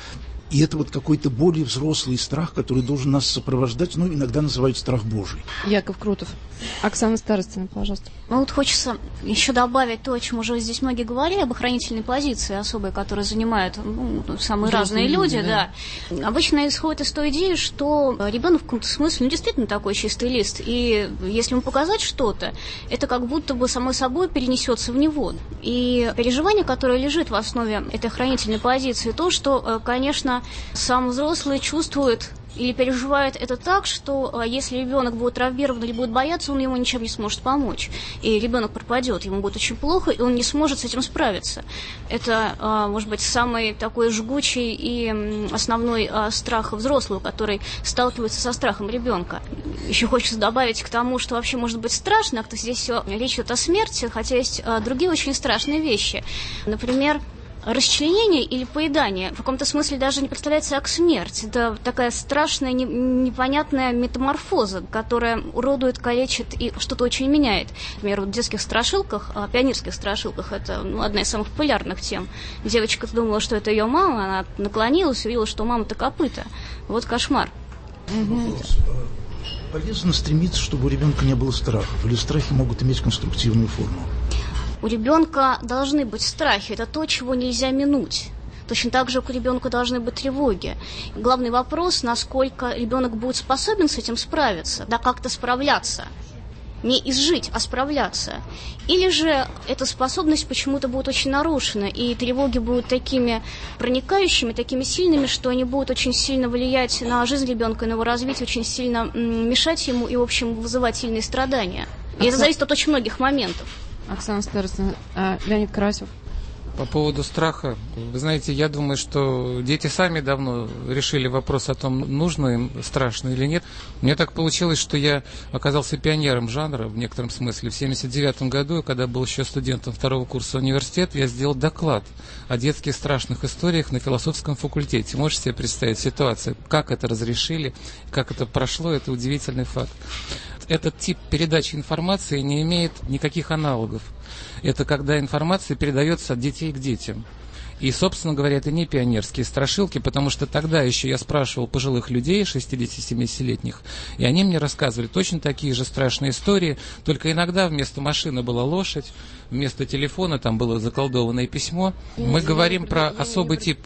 И это вот какой-то более взрослый страх, который должен нас сопровождать, ну, иногда называют страх Божий. Яков Крутов. Оксана Старостина, пожалуйста. Ну вот хочется еще добавить то, о чем уже здесь многие говорили, об охранительной позиции особой, которую занимают самые разные люди. Да. Обычно исходит из той идеи, что ребенок в каком-то смысле действительно такой чистый лист. И если ему показать что-то, это как будто бы само собой перенесется в него. И переживание, которое лежит в основе этой охранительной позиции, то, что, конечно, сам взрослый чувствует или переживает это так, что если ребенок будет травмирован или будет бояться, он ему ничем не сможет помочь. И ребенок пропадет, ему будет очень плохо, и он не сможет с этим справиться. Это, может быть, самый такой жгучий и основной страх взрослого, который сталкивается со страхом ребенка. Еще хочется добавить к тому, что вообще может быть страшно, что здесь речь идет о смерти, хотя есть другие очень страшные вещи. Например, расчленение или поедание в каком-то смысле даже не представляется как смерть. Это такая страшная, непонятная метаморфоза, которая уродует, калечит и что-то очень меняет. Например, в детских страшилках, пионерских страшилках, это одна из самых популярных тем. Девочка думала, что это ее мама, она наклонилась и увидела, что мама-то копыта. Вот кошмар. Полезно стремиться, чтобы у ребенка не было страхов, или страхи могут иметь конструктивную форму? У ребенка должны быть страхи, это то, чего нельзя минуть. Точно так же у ребенка должны быть тревоги. Главный вопрос, насколько ребенок будет способен с этим справиться, да как-то справляться. Не изжить, а справляться. Или же эта способность почему-то будет очень нарушена, и тревоги будут такими проникающими, такими сильными, что они будут очень сильно влиять на жизнь ребенка, на его развитие, очень сильно мешать ему и, в общем, вызывать сильные страдания. И это зависит от очень многих моментов. Оксана Старостина, Леонид Карасев. По поводу страха, вы знаете, я думаю, что дети сами давно решили вопрос о том, нужно им страшно или нет. Мне так получилось, что я оказался пионером жанра в некотором смысле. В 1979 году, когда был еще студентом второго курса университета, я сделал доклад о детских страшных историях на философском факультете. Можете себе представить ситуацию, как это разрешили, как это прошло, это удивительный факт. Этот тип передачи информации не имеет никаких аналогов. Это когда информация передается от детей к детям. И, собственно говоря, это не пионерские страшилки, потому что тогда еще я спрашивал пожилых людей, 60-70-летних, и они мне рассказывали точно такие же страшные истории, только иногда вместо машины была лошадь, вместо телефона там было заколдованное письмо. Мы говорим про особый тип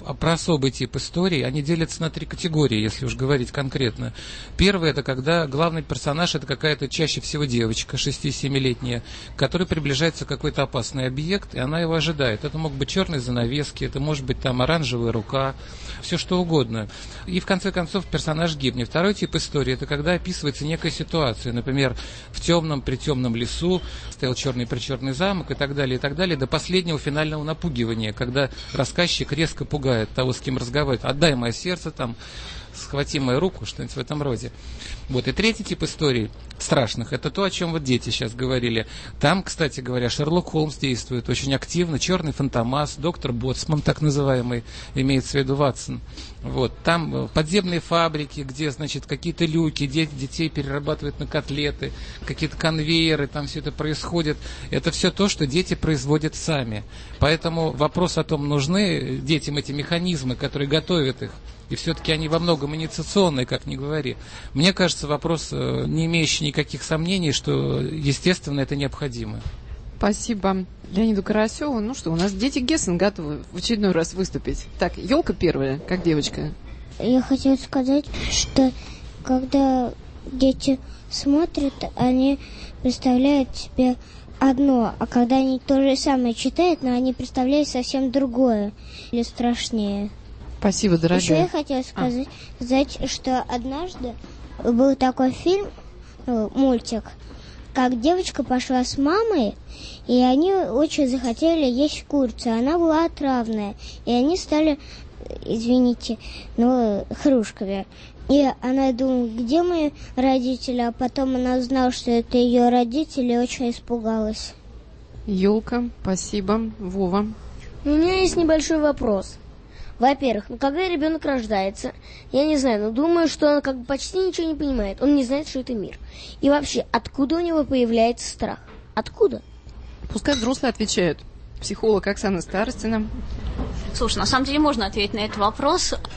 историй, они делятся на 3 категории, если уж говорить конкретно. Первое, это когда главный персонаж, это какая-то чаще всего девочка, 6-7-летняя, которая приближается к какой-то опасный объект, и она его ожидает. Это могут быть черные занавески, это может быть там оранжевая рука, все что угодно. И в конце концов персонаж гибнет. Второй тип истории, это когда описывается некая ситуация, например, в темном лесу стоял черный-причерный замок и так далее, до последнего финального напугивания, когда рассказчик резко пугает того, с кем разговаривает. «Отдай мое сердце», там, «Схвати мою руку», что-нибудь в этом роде. Вот. И третий тип историй страшных, это то, о чем вот дети сейчас говорили. Там, кстати говоря, Шерлок Холмс действует очень активно, черный фантомас, доктор Боцман, так называемый, имеется в виду Ватсон. Вот. Там подземные фабрики, где, значит, какие-то люки, детей перерабатывают на котлеты, какие-то конвейеры, там все это происходит. Это все то, что дети производят сами. Поэтому вопрос о том, нужны детям эти механизмы, которые готовят их, и все-таки они во многом инициационные, как ни говори. Мне кажется, вопрос, не имеющий никаких сомнений, что, естественно, это необходимо. Спасибо Леониду Карасеву. Ну что, у нас дети Гессен готовы в очередной раз выступить. Так, елка первая, как девочка. Я хотела сказать, что когда дети смотрят, они представляют себе одно, а когда они то же самое читают, но они представляют совсем другое или страшнее. Спасибо, дорогая. Еще я хотела сказать, что однажды был такой фильм, мультик, как девочка пошла с мамой, и они очень захотели есть курицу. Она была отравная, и они стали, извините, хрюшками. И она думала, где мои родители, а потом она узнала, что это ее родители, и очень испугалась. Ёлка, спасибо. Вова. У меня есть небольшой вопрос. Во-первых, когда ребенок рождается, я не знаю, думаю, что он как бы почти ничего не понимает. Он не знает, что это мир. И вообще, откуда у него появляется страх? Откуда? Пускай взрослые отвечают. Психолог Оксана Старостина. Слушай, на самом деле можно ответить на этот вопрос.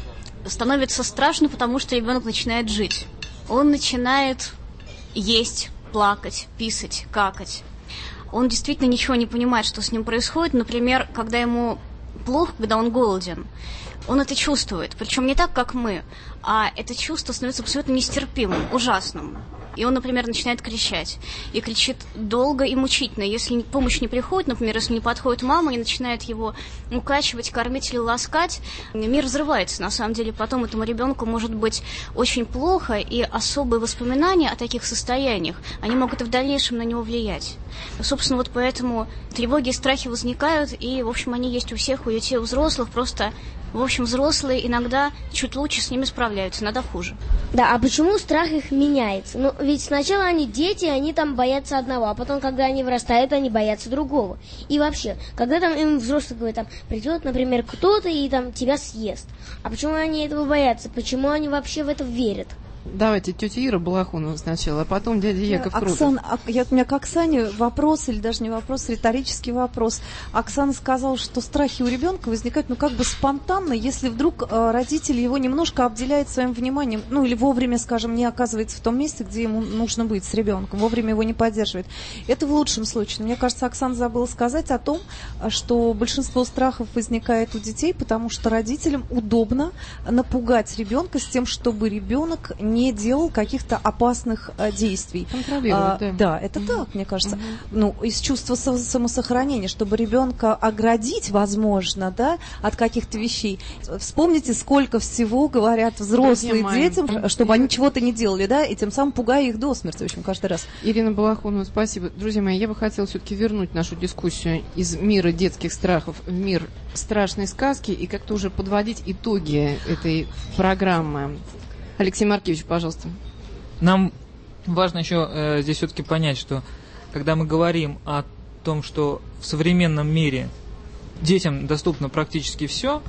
становится страшно, потому что ребенок начинает жить. Он начинает есть, плакать, писать, какать. Он действительно ничего не понимает, что с ним происходит. Например, когда ему плохо, когда он голоден, он это чувствует. Причем не так, как мы, а это чувство становится абсолютно нестерпимым, ужасным. И он, например, начинает кричать. И кричит долго и мучительно. Если помощь не приходит, например, если не подходит мама и начинает его укачивать, кормить или ласкать, мир взрывается. На самом деле потом этому ребенку может быть очень плохо, и особые воспоминания о таких состояниях, они могут и в дальнейшем на него влиять. Собственно, вот поэтому тревоги и страхи возникают, и, в общем, они есть у всех, у детей, у взрослых, просто... В общем, взрослые иногда чуть лучше с ними справляются, иногда хуже. Да, а почему страх их меняется? Ну, ведь сначала они дети, они там боятся одного, а потом, когда они вырастают, они боятся другого. И вообще, когда там им взрослый говорит, там, придет, например, кто-то и там тебя съест. А почему они этого боятся? Почему они вообще в это верят? Давайте тетя Ира Балахонова сначала, а потом дядя Яков Крутов. Оксана, у меня к Оксане вопрос, или даже не вопрос, риторический вопрос. Оксана сказала, что страхи у ребенка возникают, как бы спонтанно, если вдруг родитель его немножко обделяет своим вниманием, или вовремя, скажем, не оказывается в том месте, где ему нужно быть с ребенком, вовремя его не поддерживает. Это в лучшем случае. Мне кажется, Оксана забыла сказать о том, что большинство страхов возникает у детей, потому что родителям удобно напугать ребенка с тем, чтобы ребенок не делал каких-то опасных действий. Контролировать, да, это так, мне кажется. Из чувства самосохранения, чтобы ребенка оградить, возможно, от каких-то вещей. Вспомните, сколько всего говорят взрослые детям, чтобы они чего-то не делали, и тем самым пугая их до смерти, в общем, каждый раз. Ирина Балахонова, спасибо. Друзья мои, я бы хотела все-таки вернуть нашу дискуссию из мира детских страхов в мир страшной сказки и как-то уже подводить итоги этой программы. Алексей Маркевич, пожалуйста. Нам важно еще здесь все-таки понять, что когда мы говорим о том, что в современном мире детям доступно практически все,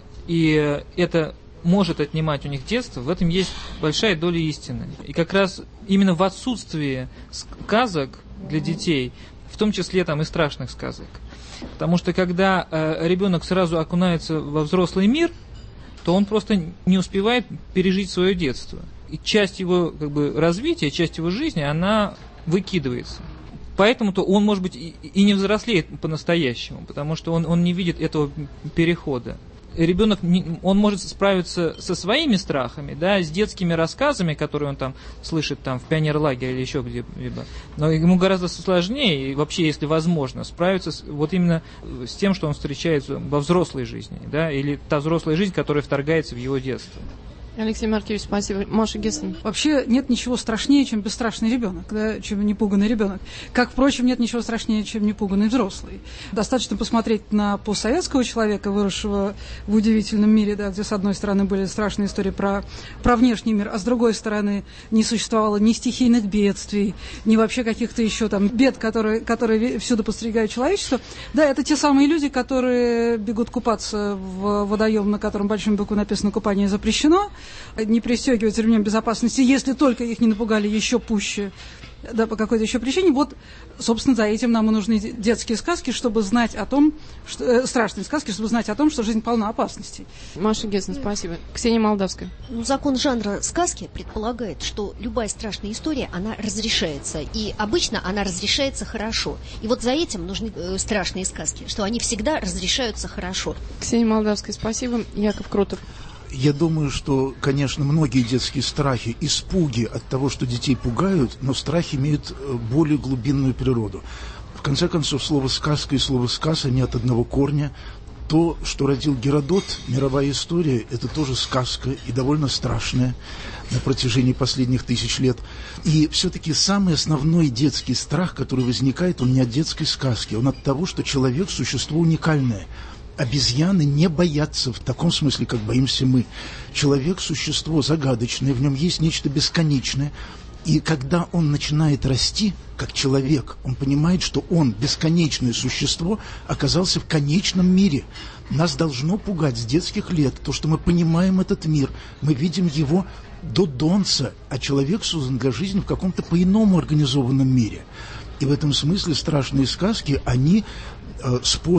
и это может отнимать у них детство, в этом есть большая доля истины. И как раз именно в отсутствии сказок для детей, в том числе и страшных сказок. Потому что когда ребенок сразу окунается во взрослый мир, то он просто не успевает пережить свое детство. И часть его развития, часть его жизни, она выкидывается. Поэтому-то он, может быть, и не взрослеет по-настоящему, потому что он не видит этого перехода. Ребенок, он может справиться со своими страхами, с детскими рассказами, которые он слышит в пионерлагере или еще где-либо. Но ему гораздо сложнее, и вообще, если возможно, справиться именно с тем, что он встречается во взрослой жизни, или та взрослая жизнь, которая вторгается в его детство. Алексей Маркевич, спасибо. Маша Гессен. Вообще нет ничего страшнее, чем бесстрашный ребенок, чем непуганный ребенок. Как, впрочем, нет ничего страшнее, чем непуганный взрослый. Достаточно посмотреть на постсоветского человека, выросшего в удивительном мире, где с одной стороны были страшные истории про внешний мир, а с другой стороны не существовало ни стихийных бедствий, ни вообще каких-то еще бед, которые всюду подстерегают человечество. Да, это те самые люди, которые бегут купаться в водоем, на котором большим буквой написано «Купание запрещено», не пристегивать ремнем безопасности, если только их не напугали еще пуще, по какой-то еще причине. Собственно, за этим нам и нужны детские сказки, чтобы знать о том, страшные сказки, чтобы знать о том, что жизнь полна опасностей. Маша Гессен, спасибо. Ксения Молдавская. Закон жанра сказки предполагает, что любая страшная история, она разрешается. И обычно она разрешается хорошо. И за этим нужны страшные сказки, что они всегда разрешаются хорошо. Ксения Молдавская, спасибо. Яков Крутов. Я думаю, что, конечно, многие детские страхи, испуги от того, что детей пугают, но страхи имеют более глубинную природу. В конце концов, слово «сказка» и слово «сказ» они от одного корня. То, что родил Геродот, мировая история, это тоже сказка и довольно страшная на протяжении последних 1000 лет. И все-таки самый основной детский страх, который возникает, он не от детской сказки, он от того, что человек – существо уникальное. Обезьяны не боятся в таком смысле, как боимся мы. Человек – существо загадочное, в нем есть нечто бесконечное. И когда он начинает расти, как человек, он понимает, что он, бесконечное существо, оказался в конечном мире. Нас должно пугать с детских лет то, что мы понимаем этот мир, мы видим его до донца, а человек создан для жизни в каком-то по-иному организованном мире. И в этом смысле страшные сказки, они способ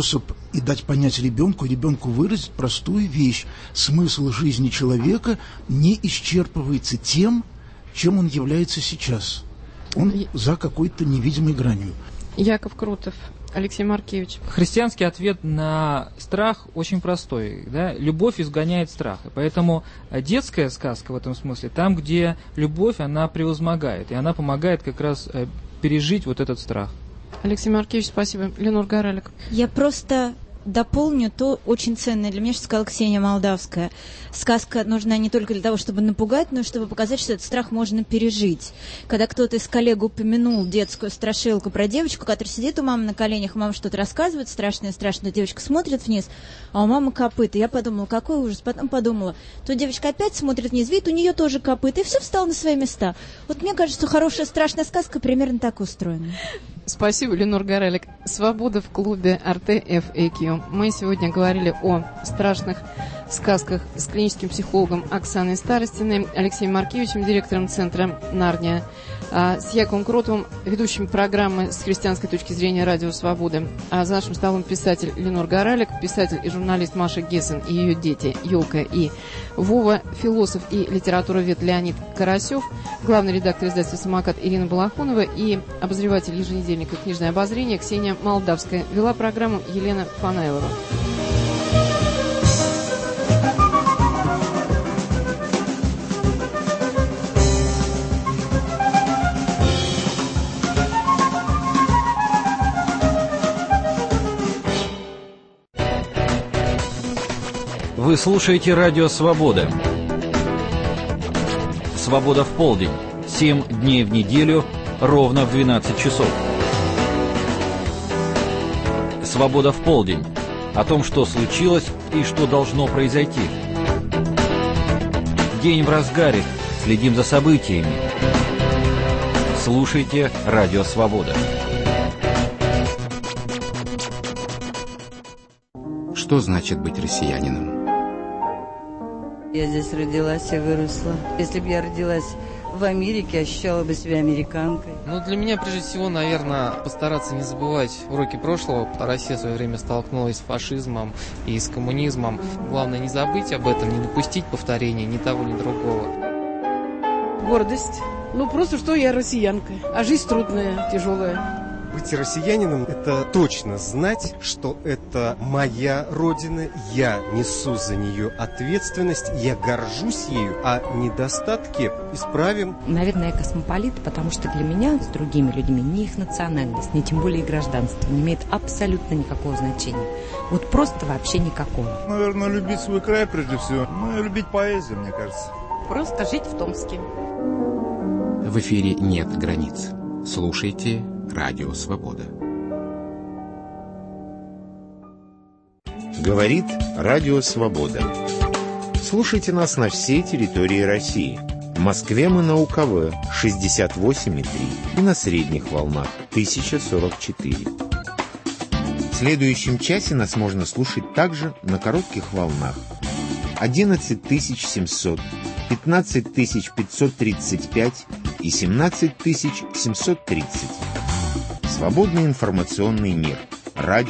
и дать понять ребенку выразить простую вещь. Смысл жизни человека не исчерпывается тем, чем он является сейчас. Он за какой-то невидимой гранью. Яков Крутов, Алексей Маркевич. Христианский ответ на страх очень простой. Да? Любовь изгоняет страх. И поэтому детская сказка в этом смысле, там, где любовь, она превозмогает. И она помогает как раз пережить вот этот страх. Алексей Маркевич, спасибо. Ленор Горалик. Я просто дополню то очень ценное для меня, что сказала Ксения Молдавская. Сказка нужна не только для того, чтобы напугать, но и чтобы показать, что этот страх можно пережить. Когда кто-то из коллег упомянул детскую страшилку про девочку, которая сидит у мамы на коленях, мама что-то рассказывает, страшная, девочка смотрит вниз, а у мамы копыта. Я подумала, какой ужас. Потом подумала, то девочка опять смотрит вниз, видит, у нее тоже копыта, и все встало на свои места. Вот мне кажется, что хорошая страшная сказка примерно так устроена. Спасибо, Ленор Горалик. Свобода в клубе RTFAQ. Мы сегодня говорили о страшных сказках с клиническим психологом Оксаной Старостиной, Алексеем Маркевичем, директором центра «Нарния», с Яковом Кротовым, ведущим программы с христианской точки зрения «Радио Свобода». А за нашим столом писатель Ленор Горалик, писатель и журналист Маша Гессен и ее дети Ёлка и Вова, философ и литературовед Леонид Карасев, главный редактор издательства «Самокат» Ирина Балахонова и обозреватель еженедельника «Книжное обозрение» Ксения Молдавская. Вела программу Елена Фанайлова. Вы слушаете «Радио Свобода». «Свобода в полдень». 7 дней в неделю, ровно в 12 часов. «Свобода в полдень». О том, что случилось и что должно произойти. День в разгаре. Следим за событиями. Слушайте «Радио Свобода». Что значит быть россиянином? Я здесь родилась и выросла. Если бы я родилась в Америке, ощущала бы себя американкой. Ну, для меня, прежде всего, наверное, постараться не забывать уроки прошлого. Россия в свое время столкнулась с фашизмом и с коммунизмом. Главное, не забыть об этом, не допустить повторения ни того, ни другого. Гордость. Ну, просто что я россиянка. А жизнь трудная, тяжелая. Быть россиянином – это точно знать, что это моя родина, я несу за нее ответственность, я горжусь ею, а недостатки исправим. Наверное, я космополит, потому что для меня с другими людьми ни их национальность, ни тем более их гражданство не имеет абсолютно никакого значения. Вот просто вообще никакого. Наверное, любить свой край прежде всего. Ну и любить поэзию, мне кажется. Просто жить в Томске. В эфире нет границ. Слушайте «Радио Свобода». Говорит Радио Свобода. Слушайте нас на всей территории России. В Москве мы на УКВ 68,3 и на средних волнах 1044. В следующем часе нас можно слушать также на коротких волнах 11700, 15535 и 17730. Свободный информационный мир. Радио